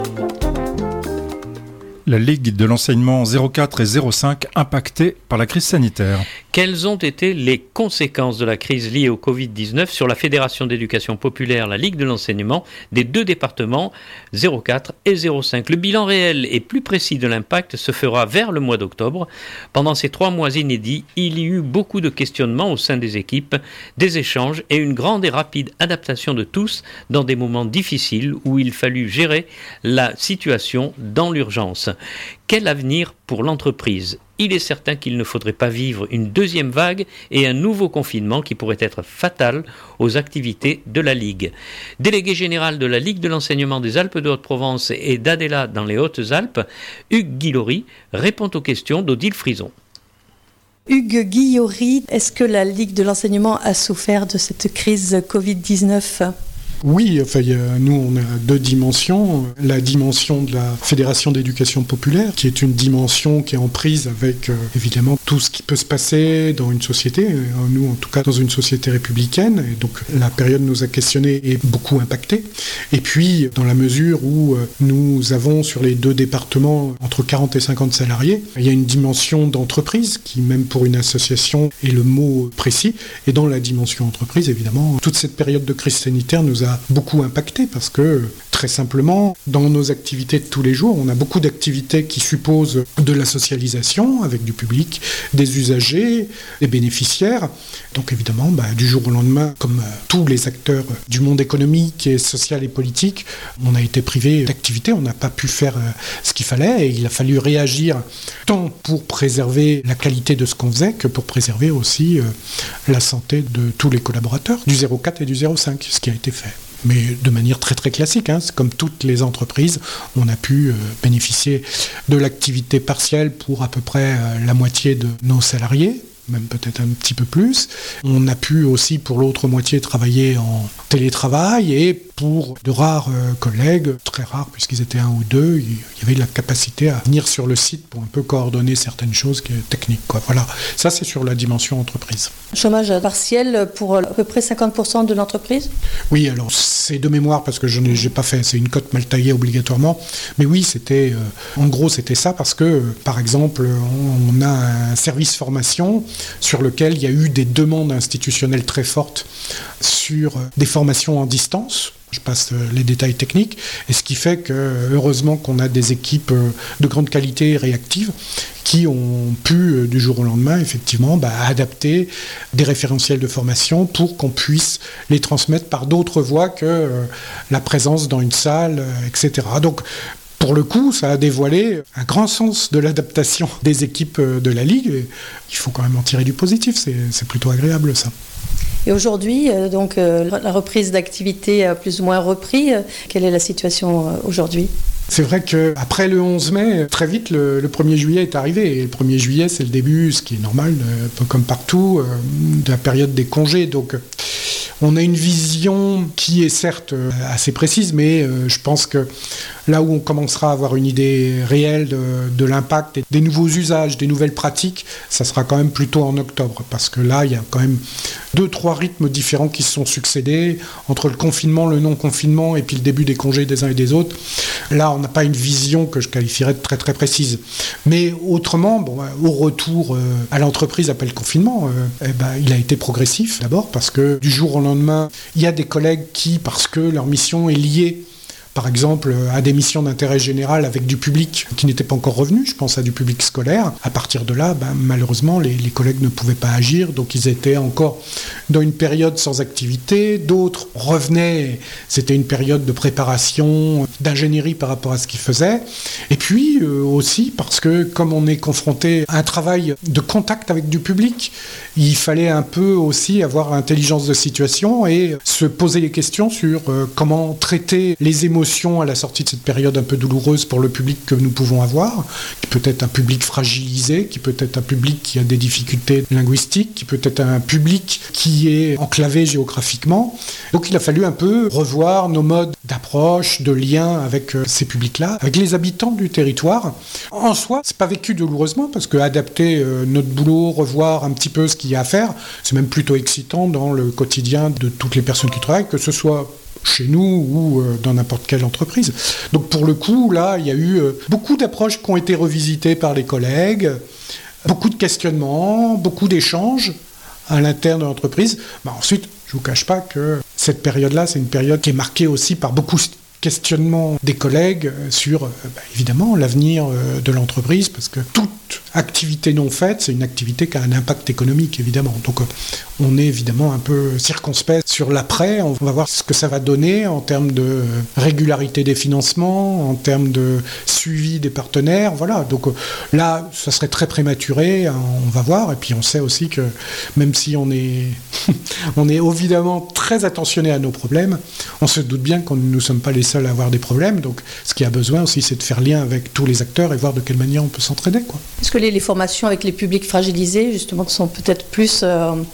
La Ligue de l'enseignement 04 et 05 impactée par la crise sanitaire. Quelles ont été les conséquences de la crise liée au Covid-19 sur la Fédération d'éducation populaire, la Ligue de l'enseignement, des deux départements 04 et 05 ? Le bilan réel et plus précis de l'impact se fera vers le mois d'octobre. Pendant ces 3 mois inédits, il y eut beaucoup de questionnements au sein des équipes, des échanges et une grande et rapide adaptation de tous dans des moments difficiles où il fallut gérer la situation dans l'urgence. Quel avenir pour l'entreprise ? Il est certain qu'il ne faudrait pas vivre une deuxième vague et un nouveau confinement qui pourrait être fatal aux activités de la Ligue. Délégué général de la Ligue de l'enseignement des Alpes de Haute-Provence et d'Adéla dans les Hautes-Alpes, Hugues Guillory répond aux questions d'Odile Frison. Hugues Guillory, est-ce que la Ligue de l'enseignement a souffert de cette crise Covid-19 ? Oui, nous on a 2 dimensions. La dimension de la Fédération d'éducation populaire, qui est une dimension qui est en prise avec évidemment tout ce qui peut se passer dans une société, nous en tout cas dans une société républicaine, et donc la période nous a questionnés et beaucoup impacté. Et puis dans la mesure où nous avons sur les 2 départements entre 40 et 50 salariés, il y a une dimension d'entreprise qui, même pour une association, est le mot précis. Et dans la dimension entreprise, évidemment, toute cette période de crise sanitaire nous a beaucoup impacté parce que, très simplement, dans nos activités de tous les jours, on a beaucoup d'activités qui supposent de la socialisation avec du public, des usagers, des bénéficiaires. Donc évidemment, du jour au lendemain, comme tous les acteurs du monde économique et social et politique, on a été privé d'activités, on n'a pas pu faire ce qu'il fallait et il a fallu réagir tant pour préserver la qualité de ce qu'on faisait que pour préserver aussi la santé de tous les collaborateurs du 04 et du 05, ce qui a été fait. Mais de manière très très classique, c'est comme toutes les entreprises, on a pu bénéficier de l'activité partielle pour à peu près la moitié de nos salariés, même peut-être un petit peu plus. On a pu aussi pour l'autre moitié travailler en télétravail et pour de rares collègues, très rares puisqu'ils étaient 1 ou 2, il y avait la capacité à venir sur le site pour un peu coordonner certaines choses techniques. Voilà, ça c'est sur la dimension entreprise. Chômage partiel pour à peu près 50% de l'entreprise ? Oui, alors c'est de mémoire parce que je n'ai pas fait, c'est une cote mal taillée obligatoirement, mais oui, c'était, en gros c'était ça parce que, par exemple, on a un service formation sur lequel il y a eu des demandes institutionnelles très fortes sur des formations en distance. Je passe les détails techniques, et ce qui fait que, heureusement qu'on a des équipes de grande qualité et réactives qui ont pu, du jour au lendemain, effectivement, adapter des référentiels de formation pour qu'on puisse les transmettre par d'autres voies que la présence dans une salle, etc. Donc, pour le coup, ça a dévoilé un grand sens de l'adaptation des équipes de la Ligue. Et il faut quand même en tirer du positif, c'est plutôt agréable ça. Et aujourd'hui, la reprise d'activité a plus ou moins repris. Quelle est la situation aujourd'hui ? C'est vrai qu'après le 11 mai, très vite, le 1er juillet est arrivé. Et le 1er juillet, c'est le début, ce qui est normal, un peu comme partout, de la période des congés. Donc, on a une vision qui est certes assez précise, mais je pense que là où on commencera à avoir une idée réelle de l'impact et des nouveaux usages, des nouvelles pratiques, ça sera quand même plutôt en octobre. Parce que là, il y a quand même 2-3 rythmes différents qui se sont succédés entre le confinement, le non-confinement et puis le début des congés des uns et des autres. Là, on n'a pas une vision que je qualifierais de très très précise. Mais autrement, au retour à l'entreprise après le confinement, il a été progressif d'abord parce que du jour au lendemain, il y a des collègues qui, parce que leur mission est liée par exemple à des missions d'intérêt général avec du public qui n'était pas encore revenu, je pense à du public scolaire. À partir de là, malheureusement, les collègues ne pouvaient pas agir, donc ils étaient encore dans une période sans activité. D'autres revenaient, c'était une période de préparation, d'ingénierie par rapport à ce qu'ils faisaient. Et puis aussi parce que comme on est confronté à un travail de contact avec du public, il fallait un peu aussi avoir l'intelligence de situation et se poser les questions sur comment traiter les émotions à la sortie de cette période un peu douloureuse pour le public que nous pouvons avoir, qui peut être un public fragilisé, qui peut être un public qui a des difficultés linguistiques, qui peut être un public qui est enclavé géographiquement. Donc il a fallu un peu revoir nos modes d'approche, de lien avec ces publics-là, avec les habitants du territoire. En soi, c'est pas vécu douloureusement parce que adapter notre boulot, revoir un petit peu ce qu'il y a à faire, c'est même plutôt excitant dans le quotidien de toutes les personnes qui travaillent, que ce soit chez nous ou dans n'importe quelle entreprise. Donc pour le coup, là, il y a eu beaucoup d'approches qui ont été revisitées par les collègues, beaucoup de questionnements, beaucoup d'échanges à l'interne de l'entreprise. Ensuite, je ne vous cache pas que cette période-là, c'est une période qui est marquée aussi par beaucoup de questionnements des collègues sur, évidemment, l'avenir de l'entreprise, parce que toute activité non faite, c'est une activité qui a un impact économique, évidemment. Donc, on est évidemment un peu circonspect sur l'après. On va voir ce que ça va donner en termes de régularité des financements, en termes de suivi des partenaires. Voilà. Donc là, ça serait très prématuré. On va voir. Et puis, on sait aussi que même si on est évidemment très attentionné à nos problèmes, on se doute bien que nous ne sommes pas les seuls à avoir des problèmes. Donc, ce qu'il y a besoin aussi, c'est de faire lien avec tous les acteurs et voir de quelle manière on peut s'entraider, quoi. Est-ce que les formations avec les publics fragilisés, justement, sont peut-être plus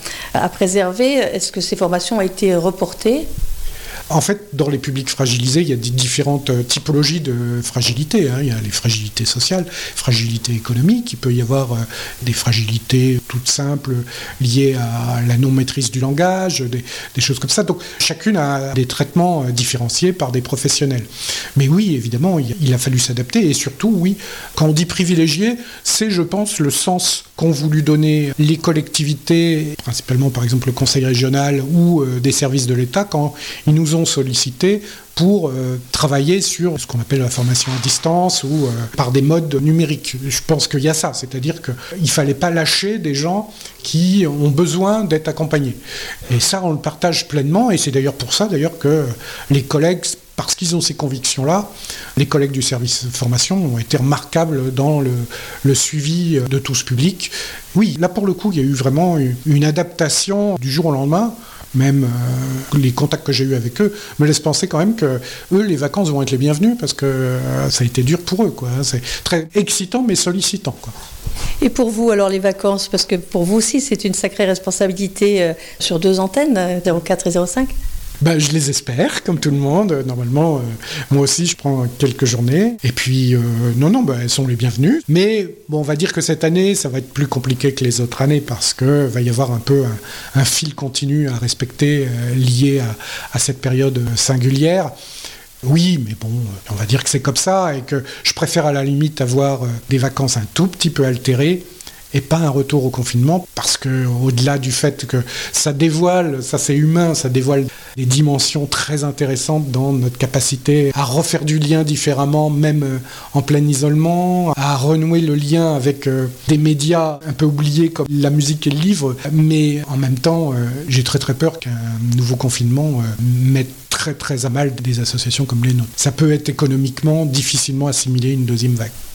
à préserver? Est-ce que ces formations ont été reportées? En fait, dans les publics fragilisés, il y a différentes typologies de fragilité. Il y a les fragilités sociales, fragilités économiques. Il peut y avoir des fragilités toutes simples liées à la non-maîtrise du langage, des choses comme ça. Donc, chacune a des traitements différenciés par des professionnels. Mais oui, évidemment, il a fallu s'adapter. Et surtout, oui, quand on dit privilégié, c'est, je pense, le sens qu'ont voulu donner les collectivités, principalement par exemple le conseil régional ou des services de l'État, quand ils nous ont sollicités pour travailler sur ce qu'on appelle la formation à distance ou par des modes numériques. Je pense qu'il y a ça, c'est-à-dire qu'il ne fallait pas lâcher des gens qui ont besoin d'être accompagnés. Et ça, on le partage pleinement, et c'est d'ailleurs pour ça que les collègues, parce qu'ils ont ces convictions-là, les collègues du service de formation ont été remarquables dans le suivi de tout ce public. Oui, là pour le coup, il y a eu vraiment une adaptation du jour au lendemain. Même les contacts que j'ai eus avec eux me laissent penser quand même que eux, les vacances vont être les bienvenues parce que ça a été dur pour eux, quoi. C'est très excitant mais sollicitant, quoi. Et pour vous, alors, les vacances, parce que pour vous aussi, c'est une sacrée responsabilité sur 2 antennes, 04 et 05? Je les espère, comme tout le monde. Normalement, moi aussi, je prends quelques journées. Et puis, elles sont les bienvenues. Mais on va dire que cette année, ça va être plus compliqué que les autres années parce qu'il va y avoir un peu un fil continu à respecter lié à cette période singulière. Oui, mais bon, on va dire que c'est comme ça et que je préfère à la limite avoir des vacances un tout petit peu altérées et pas un retour au confinement, parce que au-delà du fait que ça dévoile, ça c'est humain, ça dévoile des dimensions très intéressantes dans notre capacité à refaire du lien différemment, même en plein isolement, à renouer le lien avec des médias un peu oubliés comme la musique et le livre, mais en même temps, j'ai très très peur qu'un nouveau confinement mette très très à mal des associations comme les nôtres. Ça peut être économiquement difficilement assimilé une deuxième vague.